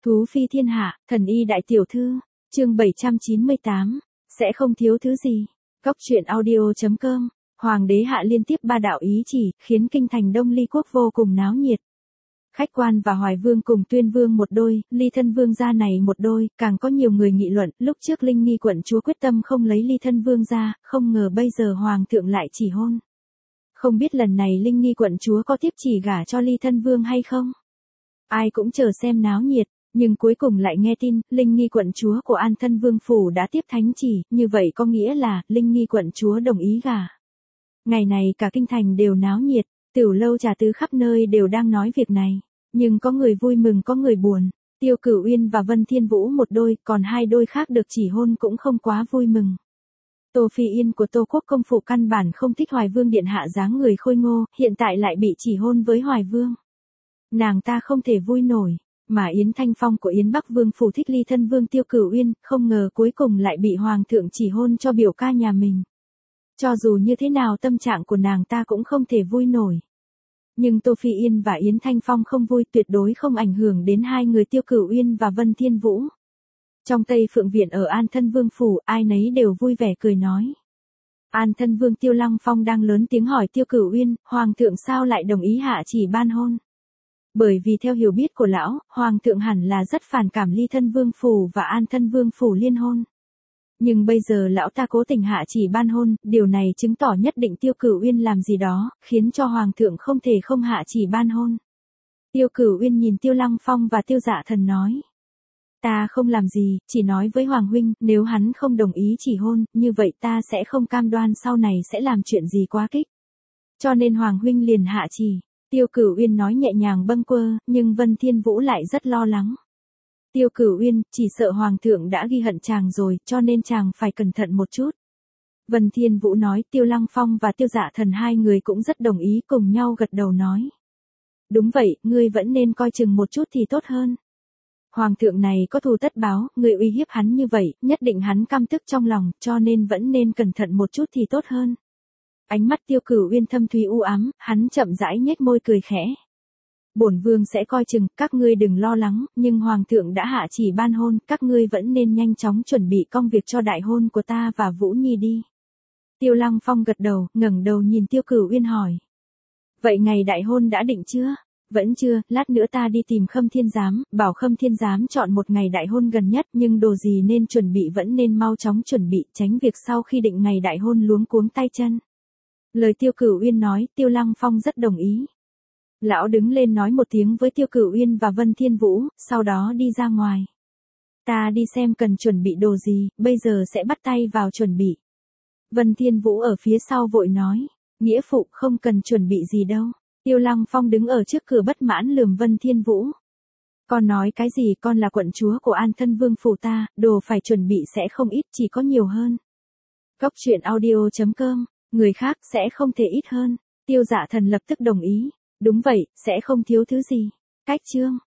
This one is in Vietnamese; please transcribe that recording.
Thú phi thiên hạ, thần y đại tiểu thư, chương 798, sẽ không thiếu thứ gì. Góc truyện audio.com, Hoàng đế hạ liên tiếp ba đạo ý chỉ, khiến kinh thành Đông Ly quốc vô cùng náo nhiệt. Khách quan và Hoài Vương cùng Tuyên Vương một đôi, Ly Thân Vương gia này một đôi, càng có nhiều người nghị luận, lúc trước Linh Nghi quận chúa quyết tâm không lấy Ly Thân Vương gia, không ngờ bây giờ Hoàng thượng lại chỉ hôn. Không biết lần này Linh Nghi quận chúa có tiếp chỉ gả cho Ly Thân Vương hay không? Ai cũng chờ xem náo nhiệt, nhưng cuối cùng lại nghe tin, Linh Nghi quận chúa của An Thân Vương phủ đã tiếp thánh chỉ, như vậy có nghĩa là, Linh Nghi quận chúa đồng ý gả. Ngày này cả kinh thành đều náo nhiệt, tiểu lâu trà tứ khắp nơi đều đang nói việc này, nhưng có người vui mừng có người buồn. Tiêu Cửu Uyên và Vân Thiên Vũ một đôi, còn hai đôi khác được chỉ hôn cũng không quá vui mừng. Tô Phi Yên của Tô Quốc công phủ căn bản không thích Hoài Vương điện hạ dáng người khôi ngô, hiện tại lại bị chỉ hôn với Hoài Vương. Nàng ta không thể vui nổi, mà Yến Thanh Phong của Yến Bắc Vương phủ thích Ly Thân Vương Tiêu Cửu Uyên, không ngờ cuối cùng lại bị Hoàng thượng chỉ hôn cho biểu ca nhà mình. Cho dù như thế nào tâm trạng của nàng ta cũng không thể vui nổi. Nhưng Tô Phi Yên và Yến Thanh Phong không vui, tuyệt đối không ảnh hưởng đến hai người Tiêu Cửu Uyên và Vân Thiên Vũ. Trong Tây Phượng Viện ở An Thân Vương phủ, ai nấy đều vui vẻ cười nói. An Thân Vương Tiêu Lăng Phong đang lớn tiếng hỏi Tiêu Cửu Uyên, Hoàng thượng sao lại đồng ý hạ chỉ ban hôn? Bởi vì theo hiểu biết của lão, Hoàng thượng hẳn là rất phản cảm Ly Thân Vương phủ và An Thân Vương phủ liên hôn. Nhưng bây giờ lão ta cố tình hạ chỉ ban hôn, điều này chứng tỏ nhất định Tiêu Cửu Uyên làm gì đó, khiến cho Hoàng thượng không thể không hạ chỉ ban hôn. Tiêu Cửu Uyên nhìn Tiêu Lăng Phong và Tiêu Dạ Thần nói. Ta không làm gì, chỉ nói với Hoàng huynh, nếu hắn không đồng ý chỉ hôn, như vậy ta sẽ không cam đoan sau này sẽ làm chuyện gì quá kích. Cho nên Hoàng huynh liền hạ chỉ. Tiêu Cửu Uyên nói nhẹ nhàng bâng quơ, nhưng Vân Thiên Vũ lại rất lo lắng. Tiêu Cửu Uyên, chỉ sợ Hoàng thượng đã ghi hận chàng rồi, cho nên chàng phải cẩn thận một chút. Vân Thiên Vũ nói, Tiêu Lăng Phong và Tiêu Dạ Thần hai người cũng rất đồng ý, cùng nhau gật đầu nói. Đúng vậy, ngươi vẫn nên coi chừng một chút thì tốt hơn. Hoàng thượng này có thù tất báo, ngươi uy hiếp hắn như vậy, nhất định hắn căm tức trong lòng, cho nên vẫn nên cẩn thận một chút thì tốt hơn. Ánh mắt Tiêu Cửu Uyên thâm thúy u ám, hắn chậm rãi nhếch môi cười khẽ. Bổn vương sẽ coi chừng, các ngươi đừng lo lắng, nhưng Hoàng thượng đã hạ chỉ ban hôn, các ngươi vẫn nên nhanh chóng chuẩn bị công việc cho đại hôn của ta và Vũ Nhi đi. Tiêu Lăng Phong gật đầu, ngẩng đầu nhìn Tiêu Cửu Uyên hỏi. Vậy ngày đại hôn đã định chưa? Vẫn chưa, lát nữa ta đi tìm Khâm Thiên Giám, bảo Khâm Thiên Giám chọn một ngày đại hôn gần nhất, nhưng đồ gì nên chuẩn bị vẫn nên mau chóng chuẩn bị, tránh việc sau khi định ngày đại hôn luống cuống tay chân. Lời Tiêu Cửu Uyên nói, Tiêu Lăng Phong rất đồng ý. Lão đứng lên nói một tiếng với Tiêu Cửu Uyên và Vân Thiên Vũ, sau đó đi ra ngoài. Ta đi xem cần chuẩn bị đồ gì, bây giờ sẽ bắt tay vào chuẩn bị. Vân Thiên Vũ ở phía sau vội nói, nghĩa phụ không cần chuẩn bị gì đâu. Tiêu Lăng Phong đứng ở trước cửa bất mãn lườm Vân Thiên Vũ. Con nói cái gì, con là quận chúa của An Thân Vương phủ ta, đồ phải chuẩn bị sẽ không ít, chỉ có nhiều hơn. Góc truyện audio.com, người khác sẽ không thể ít hơn. Tiêu Dạ Thần lập tức đồng ý. Đúng vậy, sẽ không thiếu thứ gì. Cách chương.